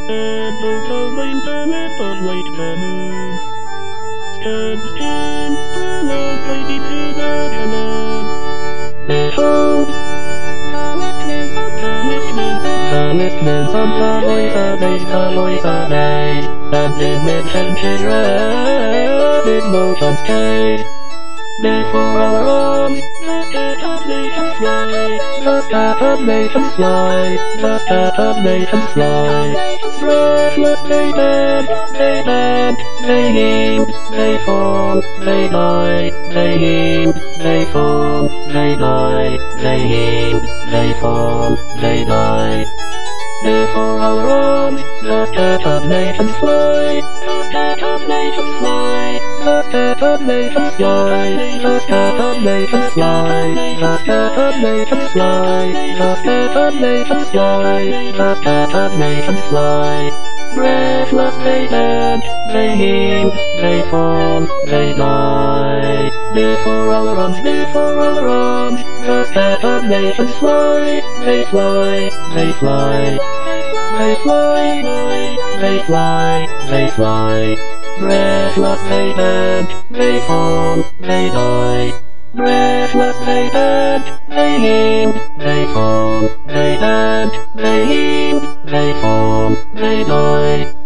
And the internet on way to the moon. Scan, below, baby to the cannon. Behold, the listeners on the voice of age, the voice of age. And in mid-century rapid motion's cage. Before our arms, the scattered nations fly, the scattered nations fly, the scattered nations fly. Breathless they bend, they heave, they fall, they die, they heave, they fall, they die, they heave, they fall, they die. Before our arms, the scattered nations fly, the scattered nations fly, the scattered nations fly, the scattered nations fly, the scattered nations fly, the scattered nations fly, the scattered nations fly. Breathless they bend, they heave, they fall, they die. Before our arms, the scattered nations fly, they fly, they fly. They fly, they fly, they fly. Breathless they bend, they fall, they die. Breathless they bend, they heave, they fall, they bend, they heave, they fall, they die.